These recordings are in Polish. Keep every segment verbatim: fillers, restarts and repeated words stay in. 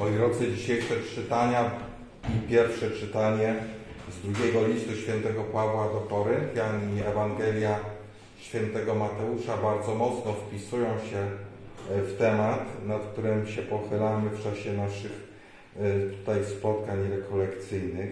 Moi drodzy, dzisiejsze czytania i pierwsze czytanie z drugiego listu świętego Pawła do Koryntian i Ewangelia świętego Mateusza bardzo mocno wpisują się w temat, nad którym się pochylamy w czasie naszych tutaj spotkań rekolekcyjnych.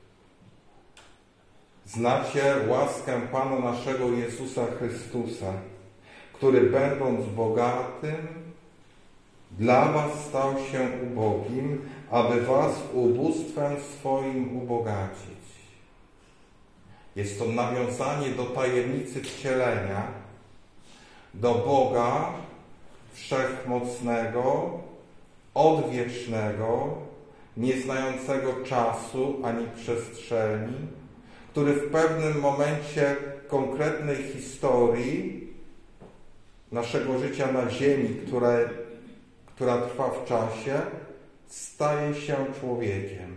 Znacie łaskę Pana naszego Jezusa Chrystusa, który będąc bogatym, dla was stał się ubogim, aby was ubóstwem swoim ubogacić. Jest to nawiązanie do tajemnicy wcielenia, do Boga wszechmocnego, odwiecznego, nieznającego czasu ani przestrzeni, który w pewnym momencie konkretnej historii naszego życia na ziemi, które która trwa w czasie, staje się człowiekiem.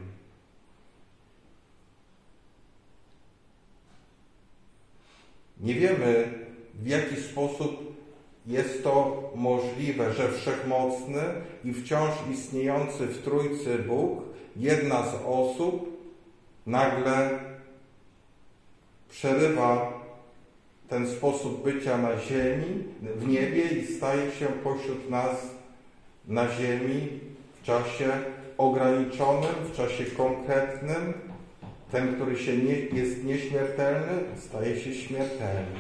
Nie wiemy, w jaki sposób jest to możliwe, że wszechmocny i wciąż istniejący w Trójcy Bóg, jedna z osób, nagle przerywa ten sposób bycia na ziemi, w niebie i staje się pośród nas na ziemi w czasie ograniczonym, w czasie konkretnym. Ten, który się nie, jest nieśmiertelny, staje się śmiertelny.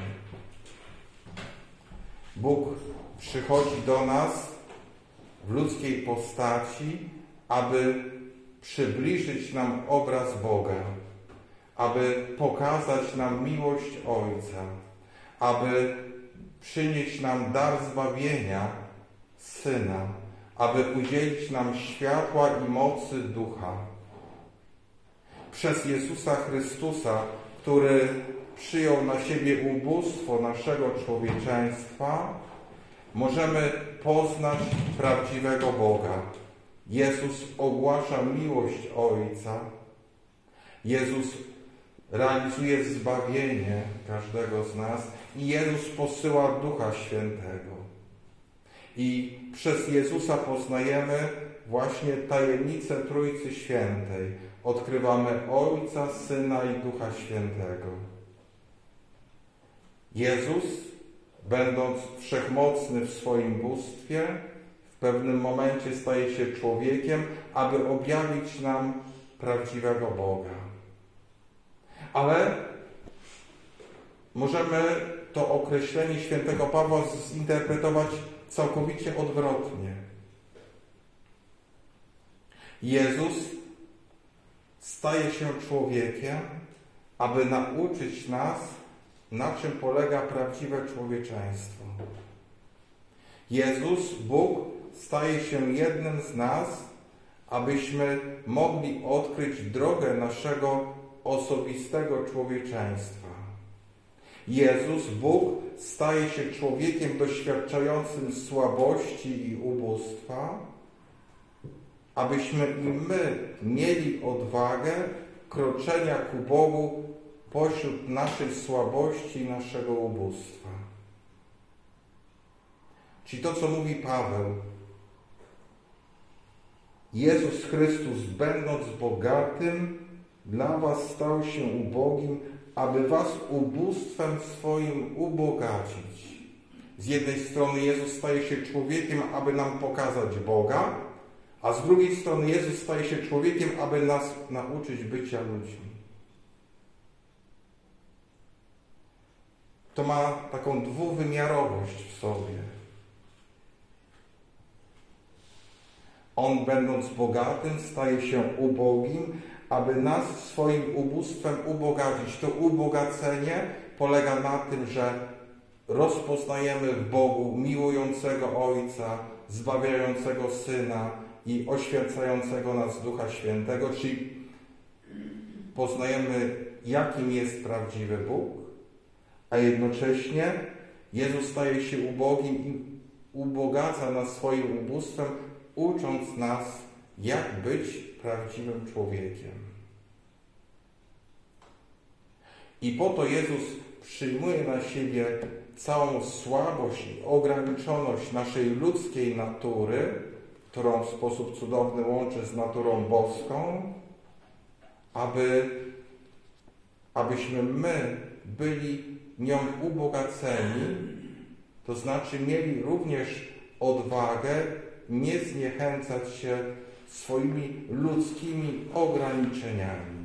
Bóg przychodzi do nas w ludzkiej postaci, aby przybliżyć nam obraz Boga, aby pokazać nam miłość Ojca, aby przynieść nam dar zbawienia Syna, aby udzielić nam światła i mocy Ducha. Przez Jezusa Chrystusa, który przyjął na siebie ubóstwo naszego człowieczeństwa, możemy poznać prawdziwego Boga. Jezus ogłasza miłość Ojca. Jezus realizuje zbawienie każdego z nas i Jezus posyła Ducha Świętego. I przez Jezusa poznajemy właśnie tajemnicę Trójcy Świętej. Odkrywamy Ojca, Syna i Ducha Świętego. Jezus, będąc wszechmocny w swoim bóstwie, w pewnym momencie staje się człowiekiem, aby objawić nam prawdziwego Boga. Ale możemy to określenie świętego Pawła zinterpretować całkowicie odwrotnie. Jezus staje się człowiekiem, aby nauczyć nas, na czym polega prawdziwe człowieczeństwo. Jezus, Bóg, staje się jednym z nas, abyśmy mogli odkryć drogę naszego osobistego człowieczeństwa. Jezus, Bóg, staje się człowiekiem doświadczającym słabości i ubóstwa, abyśmy i my mieli odwagę kroczenia ku Bogu pośród naszej słabości i naszego ubóstwa. Czyli to, co mówi Paweł. Jezus Chrystus, będąc bogatym, dla was stał się ubogim, aby was ubóstwem swoim ubogacić. Z jednej strony Jezus staje się człowiekiem, aby nam pokazać Boga, a z drugiej strony Jezus staje się człowiekiem, aby nas nauczyć bycia ludźmi. To ma taką dwuwymiarowość w sobie. On, będąc bogatym, staje się ubogim, aby nas swoim ubóstwem ubogacić. To ubogacenie polega na tym, że rozpoznajemy w Bogu miłującego Ojca, zbawiającego Syna i oświęcającego nas Ducha Świętego, czyli poznajemy, jakim jest prawdziwy Bóg, a jednocześnie Jezus staje się ubogim i ubogaca nas swoim ubóstwem, ucząc nas, jak być prawdziwym człowiekiem. I po to Jezus przyjmuje na siebie całą słabość i ograniczoność naszej ludzkiej natury, którą w sposób cudowny łączy z naturą boską, aby, abyśmy my byli nią ubogaceni, to znaczy mieli również odwagę nie zniechęcać się swoimi ludzkimi ograniczeniami.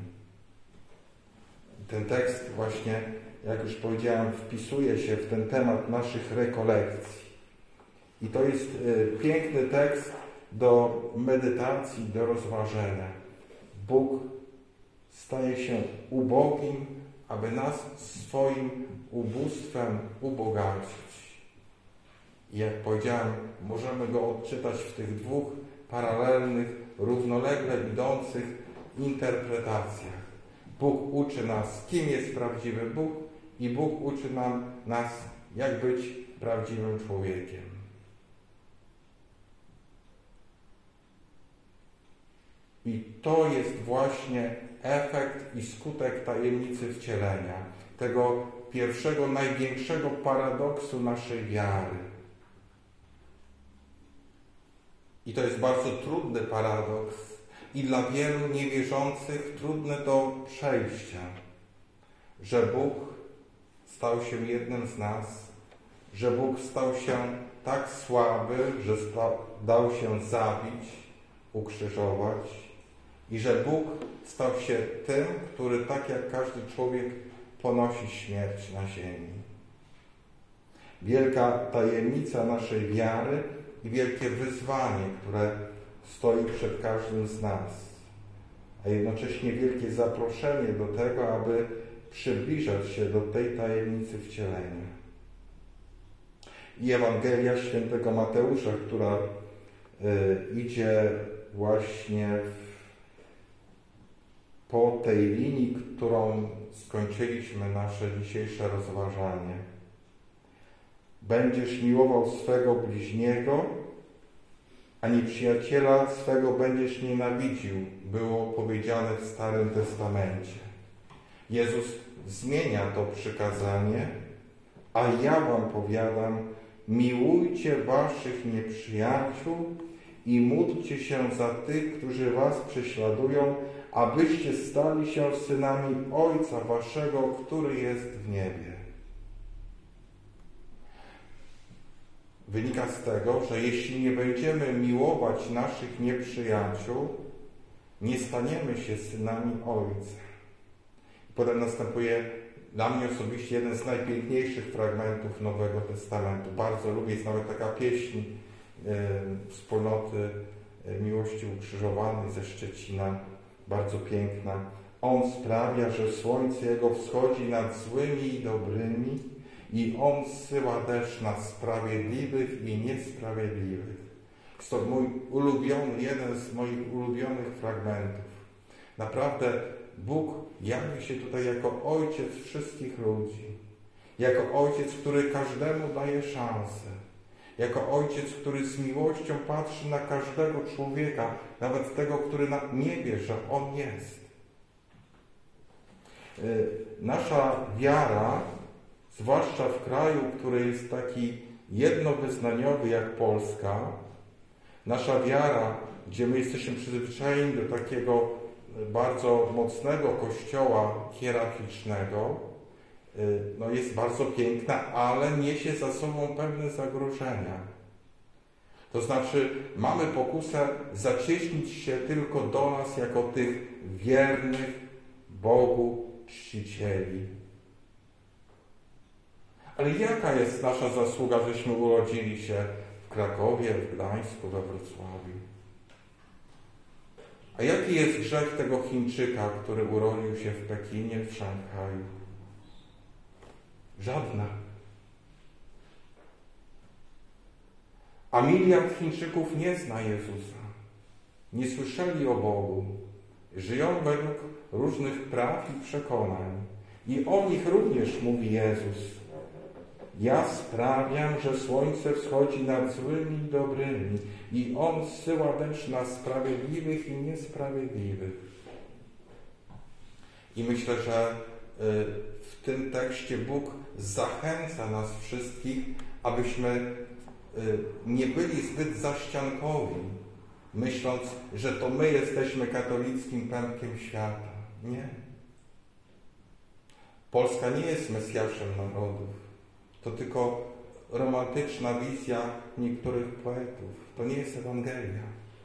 Ten tekst właśnie, jak już powiedziałem, wpisuje się w ten temat naszych rekolekcji. I to jest piękny tekst do medytacji, do rozważenia. Bóg staje się ubogim, aby nas swoim ubóstwem ubogacić. I jak powiedziałem, możemy go odczytać w tych dwóch paralelnych, równolegle idących interpretacjach. Bóg uczy nas, kim jest prawdziwy Bóg, i Bóg uczy nam, nas, jak być prawdziwym człowiekiem. I to jest właśnie efekt i skutek tajemnicy wcielenia, tego pierwszego, największego paradoksu naszej wiary. I to jest bardzo trudny paradoks i dla wielu niewierzących trudny do przejścia, że Bóg stał się jednym z nas, że Bóg stał się tak słaby, że stał, dał się zabić, ukrzyżować i że Bóg stał się tym, który tak jak każdy człowiek ponosi śmierć na ziemi. Wielka tajemnica naszej wiary i wielkie wyzwanie, które stoi przed każdym z nas, a jednocześnie wielkie zaproszenie do tego, aby przybliżać się do tej tajemnicy wcielenia. I Ewangelia Świętego Mateusza, która y, idzie właśnie w, po tej linii, którą skończyliśmy nasze dzisiejsze rozważanie. Będziesz miłował swego bliźniego, a nieprzyjaciela swego będziesz nienawidził, było powiedziane w Starym Testamencie. Jezus zmienia to przykazanie, a ja wam powiadam, miłujcie waszych nieprzyjaciół i módlcie się za tych, którzy was prześladują, abyście stali się synami Ojca waszego, który jest w niebie. Wynika z tego, że jeśli nie będziemy miłować naszych nieprzyjaciół, nie staniemy się synami Ojca. Potem następuje dla mnie osobiście jeden z najpiękniejszych fragmentów Nowego Testamentu. Bardzo lubię, jest nawet taka pieśń e, wspólnoty e, Miłości Ukrzyżowanej ze Szczecina, bardzo piękna. On sprawia, że słońce Jego wschodzi nad złymi i dobrymi i On zsyła deszcz na sprawiedliwych i niesprawiedliwych. Jest to mój ulubiony, jeden z moich ulubionych fragmentów. Naprawdę Bóg jawi się tutaj jako Ojciec wszystkich ludzi. Jako Ojciec, który każdemu daje szansę. Jako Ojciec, który z miłością patrzy na każdego człowieka, nawet tego, który nie wie, że On jest. Nasza wiara, zwłaszcza w kraju, który jest taki jednowyznaniowy jak Polska, nasza wiara, gdzie my jesteśmy przyzwyczajeni do takiego bardzo mocnego kościoła hierarchicznego, no jest bardzo piękna, ale niesie za sobą pewne zagrożenia. To znaczy mamy pokusę zacieśnić się tylko do nas jako tych wiernych Bogu czcicieli. Ale jaka jest nasza zasługa, żeśmy urodzili się w Krakowie, w Gdańsku, we Wrocławiu? A jaki jest grzech tego Chińczyka, który urodził się w Pekinie, w Szanghaju? Żadna. A miliard Chińczyków nie zna Jezusa. Nie słyszeli o Bogu. Żyją według różnych praw i przekonań. I o nich również mówi Jezus. Ja sprawiam, że słońce wschodzi nad złymi i dobrymi i On zsyła deszcz na sprawiedliwych i niesprawiedliwych. I myślę, że w tym tekście Bóg zachęca nas wszystkich, abyśmy nie byli zbyt zaściankowi, myśląc, że to my jesteśmy katolickim pępkiem świata. Nie. Polska nie jest Mesjaszem narodów. To tylko romantyczna wizja niektórych poetów. To nie jest Ewangelia.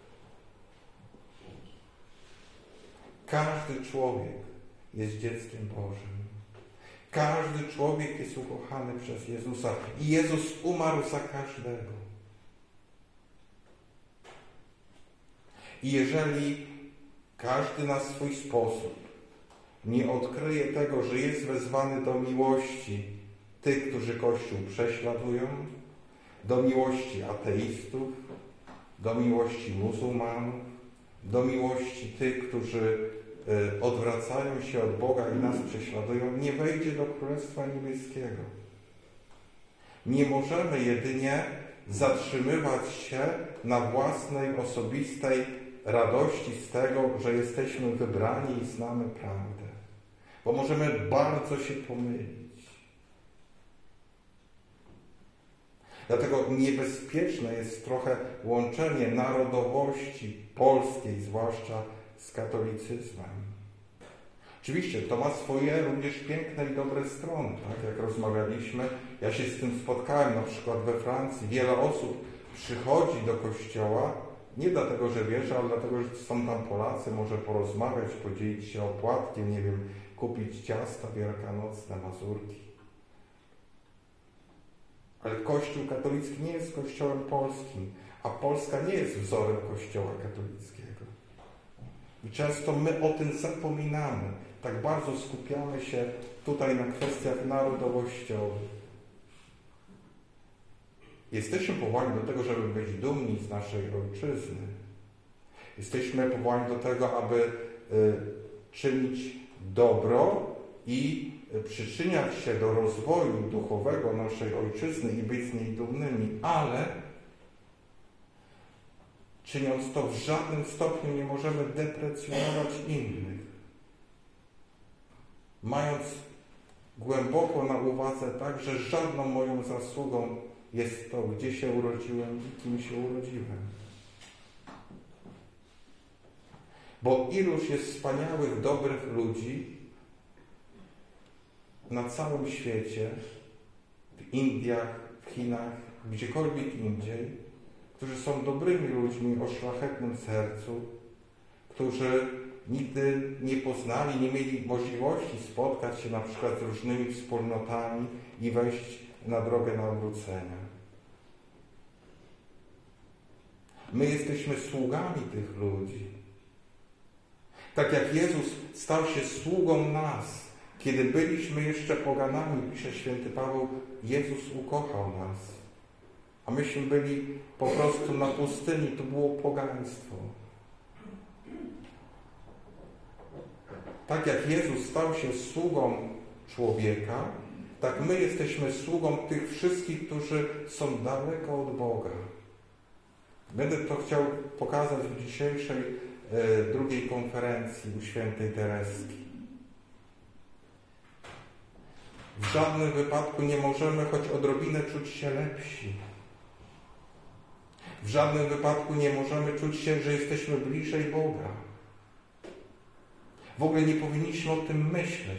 Każdy człowiek jest dzieckiem Bożym. Każdy człowiek jest ukochany przez Jezusa i Jezus umarł za każdego. I jeżeli każdy na swój sposób nie odkryje tego, że jest wezwany do miłości tych, którzy Kościół prześladują, do miłości ateistów, do miłości muzułmanów, do miłości tych, którzy odwracają się od Boga i nas prześladują, nie wejdzie do Królestwa Niebieskiego. Nie możemy jedynie zatrzymywać się na własnej, osobistej radości z tego, że jesteśmy wybrani i znamy prawdę. Bo możemy bardzo się pomylić. Dlatego niebezpieczne jest trochę łączenie narodowości polskiej, zwłaszcza z katolicyzmem. Oczywiście to ma swoje również piękne i dobre strony, tak? Jak rozmawialiśmy, ja się z tym spotkałem, na przykład we Francji. Wiele osób przychodzi do kościoła nie dlatego, że wierzy, ale dlatego, że są tam Polacy, może porozmawiać, podzielić się opłatkiem, nie wiem, kupić ciasta wielkanocne, mazurki. Ale Kościół katolicki nie jest kościołem polskim, a Polska nie jest wzorem Kościoła katolickiego. I często my o tym zapominamy. Tak bardzo skupiamy się tutaj na kwestiach narodowościowych. Jesteśmy powołani do tego, żeby być dumni z naszej ojczyzny. Jesteśmy powołani do tego, aby y, czynić dobro i przyczyniać się do rozwoju duchowego naszej ojczyzny i być z niej dumnymi, ale czyniąc to w żadnym stopniu nie możemy deprecjonować innych. Mając głęboko na uwadze tak, że żadną moją zasługą jest to, gdzie się urodziłem i kim się urodziłem. Bo iluż jest wspaniałych, dobrych ludzi na całym świecie, w Indiach, w Chinach, gdziekolwiek indziej, którzy są dobrymi ludźmi o szlachetnym sercu, którzy nigdy nie poznali, nie mieli możliwości spotkać się na przykład z różnymi wspólnotami i wejść na drogę nawrócenia. My jesteśmy sługami tych ludzi. Tak jak Jezus stał się sługą nas, kiedy byliśmy jeszcze poganami, pisze święty Paweł, Jezus ukochał nas. A myśmy byli po prostu na pustyni, to było pogaństwo. Tak jak Jezus stał się sługą człowieka, tak my jesteśmy sługą tych wszystkich, którzy są daleko od Boga. Będę to chciał pokazać w dzisiejszej e, drugiej konferencji u świętej Tereski. W żadnym wypadku nie możemy choć odrobinę czuć się lepsi. W żadnym wypadku nie możemy czuć się, że jesteśmy bliżej Boga. W ogóle nie powinniśmy o tym myśleć.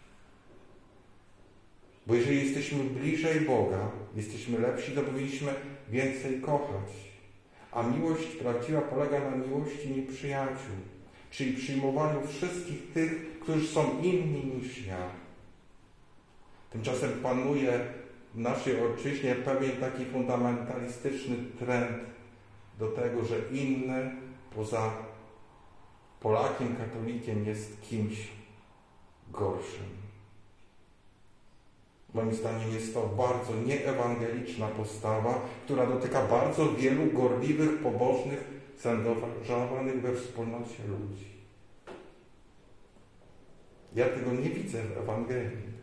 Bo jeżeli jesteśmy bliżej Boga, jesteśmy lepsi, to powinniśmy więcej kochać. A miłość prawdziwa polega na miłości nieprzyjaciół, czyli przyjmowaniu wszystkich tych, którzy są inni niż ja. Tymczasem panuje w naszej ojczyźnie pewien taki fundamentalistyczny trend do tego, że inny poza Polakiem, katolikiem jest kimś gorszym. Moim zdaniem jest to bardzo nieewangeliczna postawa, która dotyka bardzo wielu gorliwych, pobożnych, zaangażowanych we wspólnocie ludzi. Ja tego nie widzę w Ewangelii.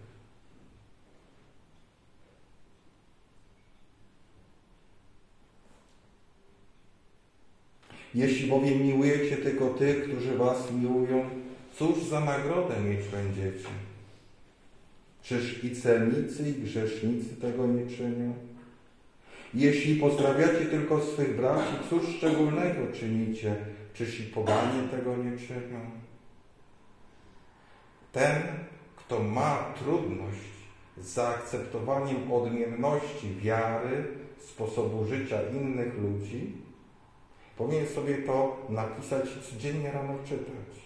Jeśli bowiem miłujecie tylko tych, którzy was miłują, cóż za nagrodę mieć będziecie? Czyż i celnicy, i grzesznicy tego nie czynią? Jeśli pozdrawiacie tylko swych braci, cóż szczególnego czynicie? Czyż i poganie tego nie czynią? Ten, kto ma trudność z zaakceptowaniem odmienności wiary, sposobu życia innych ludzi, powinien sobie to napisać i codziennie rano czytać.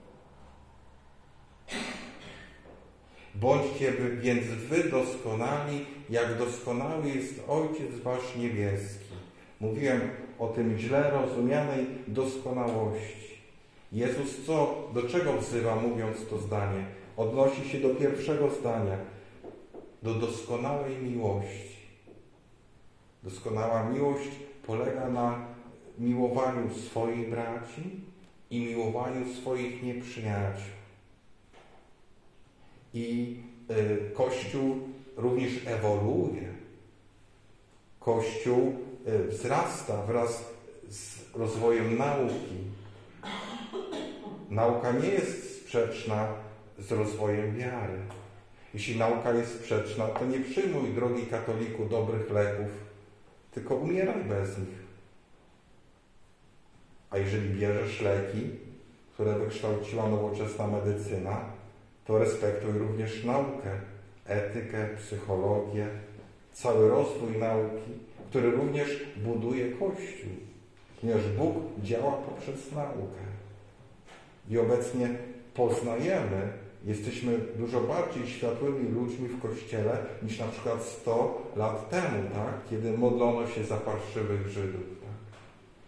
Bądźcie więc wy doskonali, jak doskonały jest Ojciec wasz niebieski. Mówiłem o tym źle rozumianej doskonałości. Jezus co, do czego wzywa, mówiąc to zdanie? Odnosi się do pierwszego zdania, do doskonałej miłości. Doskonała miłość polega na miłowaniu swoich braci i miłowaniu swoich nieprzyjaciół. I y, Kościół również ewoluuje. Kościół y, wzrasta wraz z rozwojem nauki. Nauka nie jest sprzeczna z rozwojem wiary. Jeśli nauka jest sprzeczna, to nie przyjmuj, drogi katoliku, dobrych leków, tylko umieraj bez nich. A jeżeli bierzesz leki, które wykształciła nowoczesna medycyna, to respektuj również naukę, etykę, psychologię, cały rozwój nauki, który również buduje Kościół, ponieważ Bóg działa poprzez naukę. I obecnie poznajemy, jesteśmy dużo bardziej światłymi ludźmi w Kościele niż na przykład sto lat temu, tak? Kiedy modlono się za parszywych Żydów. Tak?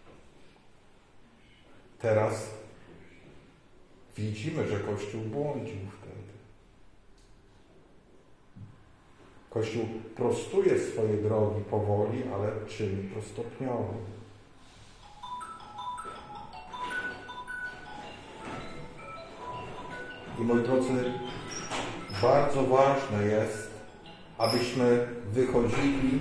Teraz widzimy, że Kościół błądził wtedy. Kościół prostuje swoje drogi powoli, ale czyni to stopniowo. I moi drodzy, bardzo ważne jest, abyśmy wychodzili,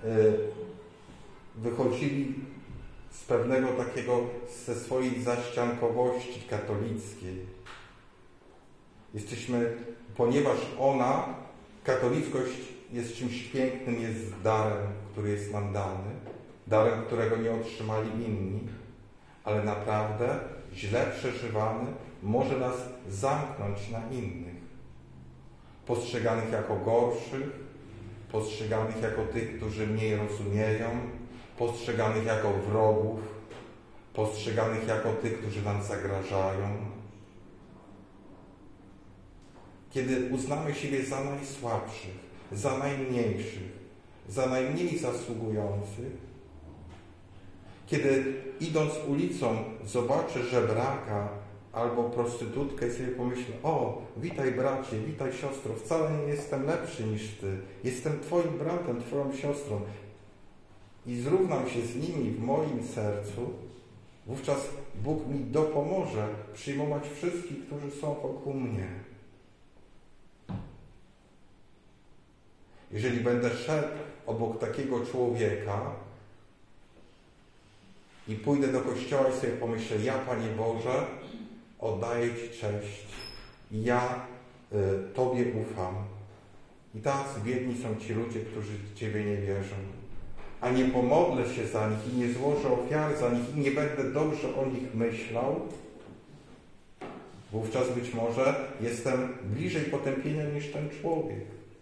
wychodzili z pewnego takiego, ze swojej zaściankowości katolickiej. Jesteśmy, ponieważ ona, katolickość jest czymś pięknym, jest darem, który jest nam dany, darem, którego nie otrzymali inni, ale naprawdę źle przeżywany może nas zamknąć na innych. Postrzeganych jako gorszych, postrzeganych jako tych, którzy mniej rozumieją, postrzeganych jako wrogów, postrzeganych jako tych, którzy nam zagrażają. Kiedy uznamy siebie za najsłabszych, za najmniejszych, za najmniej zasługujących, kiedy idąc ulicą zobaczę żebraka albo prostytutkę i sobie pomyślę: o, witaj bracie, witaj siostro, wcale nie jestem lepszy niż ty, jestem twoim bratem, twoją siostrą i zrównam się z nimi w moim sercu, wówczas Bóg mi dopomoże przyjmować wszystkich, którzy są wokół mnie. Jeżeli będę szedł obok takiego człowieka i pójdę do kościoła i sobie pomyślę: ja, Panie Boże, oddaję Ci cześć, ja y, Tobie ufam. I tacy biedni są ci ludzie, którzy Ciebie nie wierzą. A nie pomodlę się za nich i nie złożę ofiary za nich i nie będę dobrze o nich myślał, wówczas być może jestem bliżej potępienia niż ten człowiek.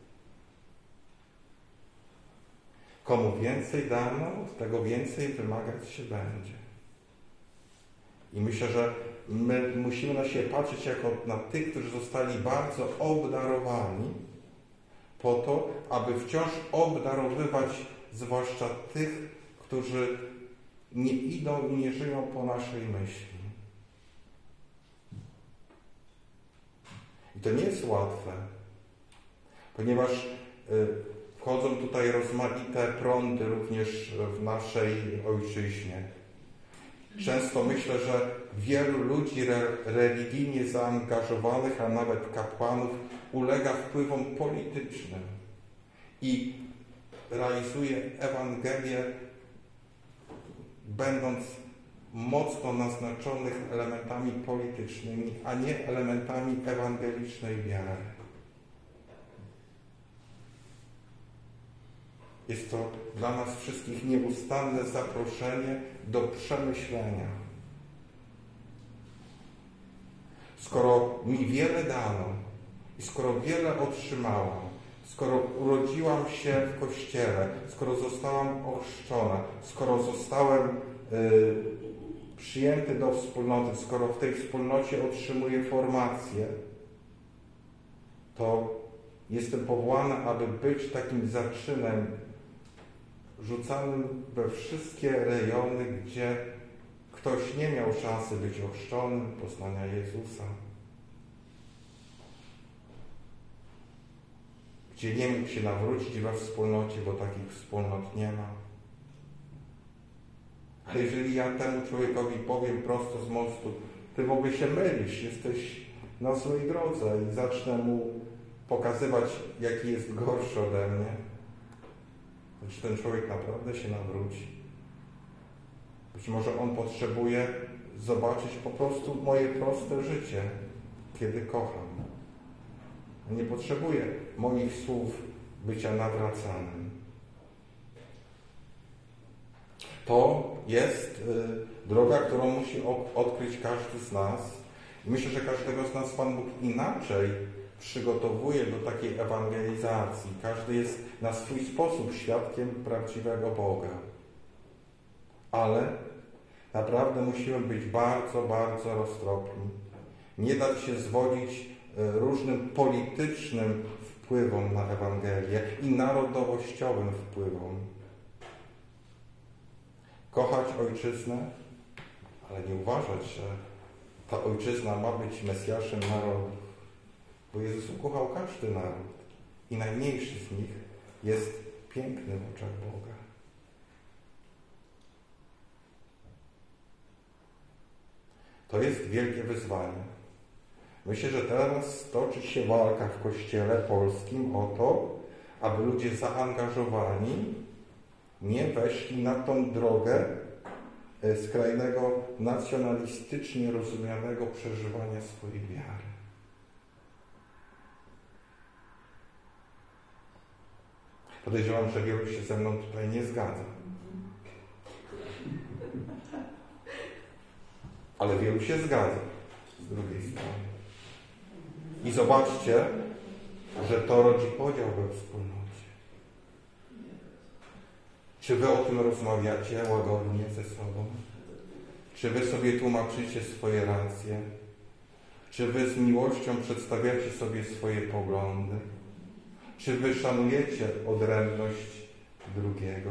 Komu więcej dano, od tego więcej wymagać się będzie. I myślę, że my musimy na siebie patrzeć jako na tych, którzy zostali bardzo obdarowani, po to, aby wciąż obdarowywać zwłaszcza tych, którzy nie idą i nie żyją po naszej myśli. I to nie jest łatwe, ponieważ y, wchodzą tutaj rozmaite prądy również w naszej ojczyźnie. Często myślę, że wielu ludzi re, religijnie zaangażowanych, a nawet kapłanów, ulega wpływom politycznym i realizuje Ewangelię, będąc mocno naznaczonych elementami politycznymi, a nie elementami ewangelicznej wiary. Jest to dla nas wszystkich nieustanne zaproszenie do przemyślenia. Skoro mi wiele dano i skoro wiele otrzymałam, skoro urodziłam się w Kościele, skoro zostałam ochrzczona, skoro zostałem y, przyjęty do wspólnoty, skoro w tej wspólnocie otrzymuję formację, to jestem powołany, aby być takim zaczynem rzucanym we wszystkie rejony, gdzie ktoś nie miał szansy być ochrzczonym, poznania Jezusa, gdzie nie mógł się nawrócić we wspólnocie, bo takich wspólnot nie ma. Ale jeżeli ja temu człowiekowi powiem prosto z mostu, ty w ogóle się mylisz, jesteś na złej drodze i zacznę mu pokazywać, jaki jest gorszy ode mnie, to czy ten człowiek naprawdę się nawróci? Być może on potrzebuje zobaczyć po prostu moje proste życie, kiedy kocham. Nie potrzebuje moich słów bycia nawracanym. To jest y, droga, którą musi odkryć każdy z nas. Myślę, że każdego z nas Pan Bóg inaczej przygotowuje do takiej ewangelizacji. Każdy jest na swój sposób świadkiem prawdziwego Boga. Ale naprawdę musimy być bardzo, bardzo roztropni. Nie dać się zwodzić różnym politycznym wpływom na Ewangelię i narodowościowym wpływom. Kochać ojczyznę, ale nie uważać, że ta ojczyzna ma być Mesjaszem narodów. Bo Jezus ukochał każdy naród i najmniejszy z nich jest piękny w oczach Boga. To jest wielkie wyzwanie. Myślę, że teraz toczy się walka w Kościele polskim o to, aby ludzie zaangażowani nie weszli na tą drogę skrajnego, nacjonalistycznie rozumianego przeżywania swojej wiary. Podejrzewam, że wielu się ze mną tutaj nie zgadza. Ale wielu się zgadza z drugiej strony. I zobaczcie, że to rodzi podział we wspólnocie. Czy wy o tym rozmawiacie łagodnie ze sobą? Czy wy sobie tłumaczycie swoje racje? Czy wy z miłością przedstawiacie sobie swoje poglądy? Czy wy szanujecie odrębność drugiego?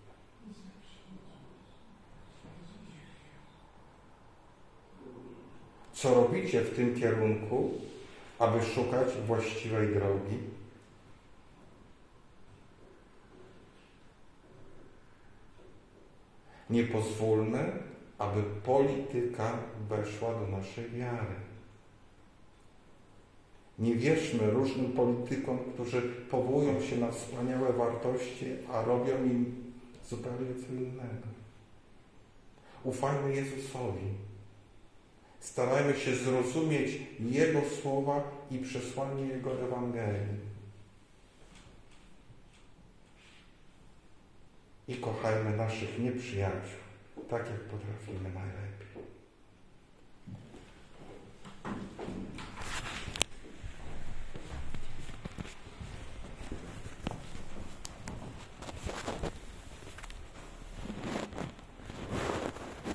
Co robicie w tym kierunku, aby szukać właściwej drogi? Nie pozwólmy, aby polityka weszła do naszej wiary. Nie wierzmy różnym politykom, którzy powołują się na wspaniałe wartości, a robią im zupełnie co innego. Ufajmy Jezusowi. Starajmy się zrozumieć Jego słowa i przesłanie Jego Ewangelii. I kochajmy naszych nieprzyjaciół, tak jak potrafimy najlepiej.